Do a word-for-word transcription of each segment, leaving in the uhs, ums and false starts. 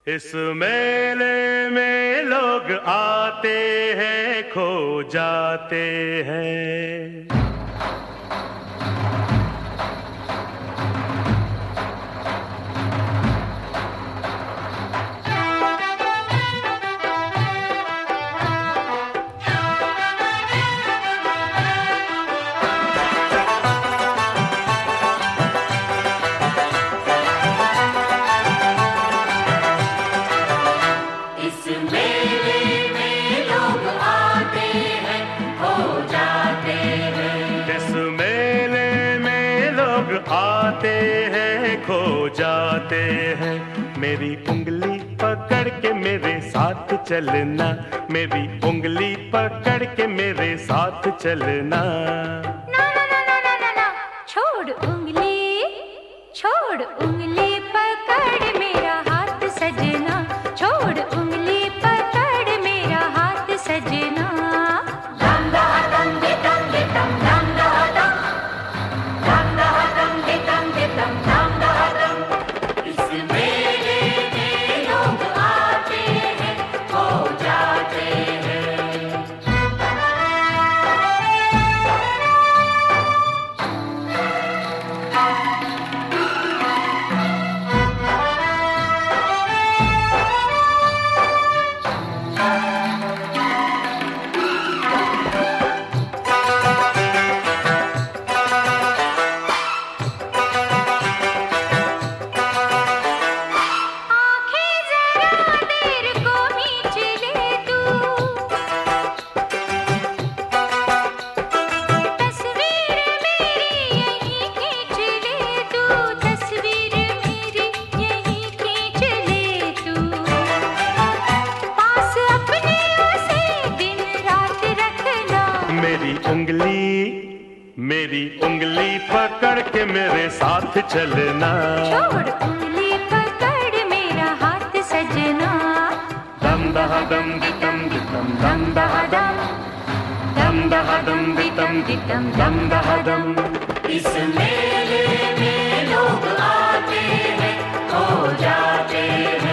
इस मेले में लोग आते हैं, खो जाते हैं। आते हैं, खो जाते हैं। मेरी उंगली पकड़ के मेरे साथ चलना, मेरी उंगली पकड़ के मेरे साथ चलना। ना ना ना ना ना ना ना, छोड़ उंगली, छोड़ उंगली पकड़ मेरा हाथ सजना, छोड़ उंगली पकड़ मेरा हाथ सजना। दम दा दम दे दम दे दम दम दा दम, दम दा दम दे दम दे दम दम दा दम। इस मेले में लोग आते हैं, खो जाते हैं। मेरी उंगली, मेरी उंगली पकड़ के मेरे साथ चलना, छोड़ उंगली पकड़ मेरा हाथ सजना। दम दह दम दितम दितम दम दह दम, दम दह दम दितम दितम दम दह दम। इस मेले में लोग आते हैं, खो जाते हैं।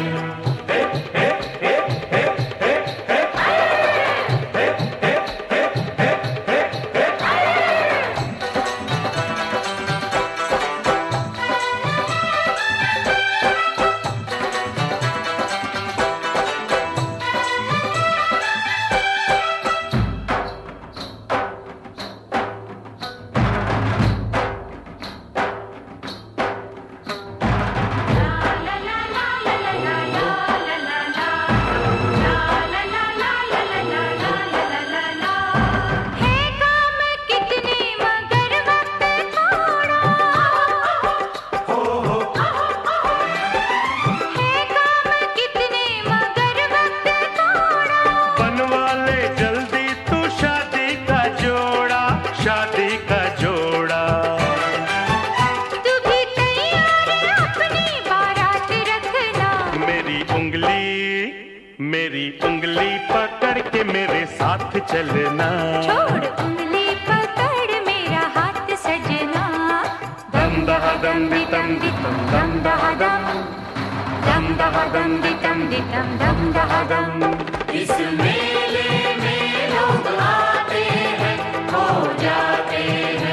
शादी का जोड़ा तू भी तैयार अपनी बारात रखना। मेरी उंगली, मेरी उंगली पकड़ के मेरे साथ चलना, छोड़ उंगली पकड़ मेरा हाथ सजना। दम दह दम दितम दितम दम दह दम, दम दह दम दितम दितम दम दह दम। इस मेले में लोग आते हैं, खो जाते हैं।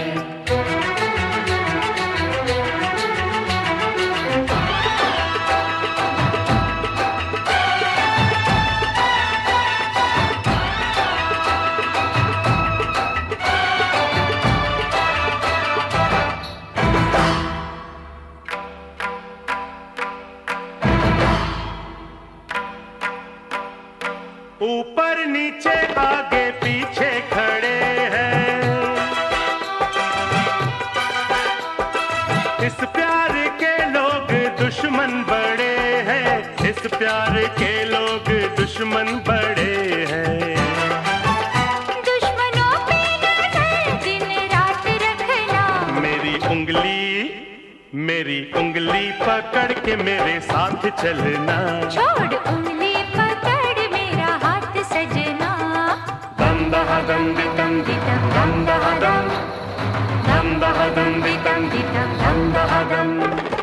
ऊपर नीचे आगे पीछे खड़े हैं, इस प्यार के लोग दुश्मन बड़े हैं, इस प्यार के लोग दुश्मन बड़े हैं। दुश्मनों पे नजर दिन रात रखना। मेरी उंगली, मेरी उंगली पकड़ के मेरे साथ चलना, छोड़ उंगली पकड़ मेरा हाथ सजना। दम दह दम दितम दितम दम दह दम, दम दह दम दितम दितम दम दह दम।